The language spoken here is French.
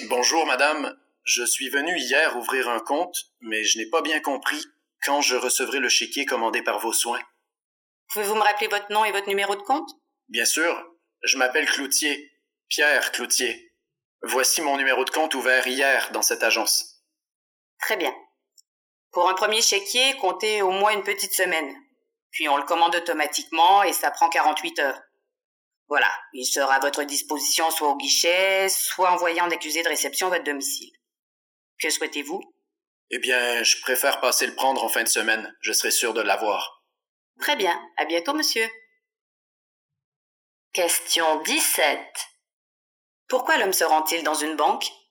Bonjour, madame. Je suis venu hier ouvrir un compte, mais je n'ai pas bien compris quand je recevrai le chéquier commandé par vos soins. Pouvez-vous me rappeler votre nom et votre numéro de compte? Bien sûr, je m'appelle Cloutier, Pierre Cloutier. Voici mon numéro de compte ouvert hier dans cette agence. Très bien. Pour un premier chéquier, comptez au moins une petite semaine. Puis on le commande automatiquement et ça prend 48 heures. Voilà, il sera à votre disposition soit au guichet, soit envoyé en accusé de réception à votre domicile. Que souhaitez-vous? Eh bien, je préfère passer le prendre en fin de semaine. Je serai sûr de l'avoir. Très bien, à bientôt monsieur. Question 17. Pourquoi l'homme se rend-il dans une banque?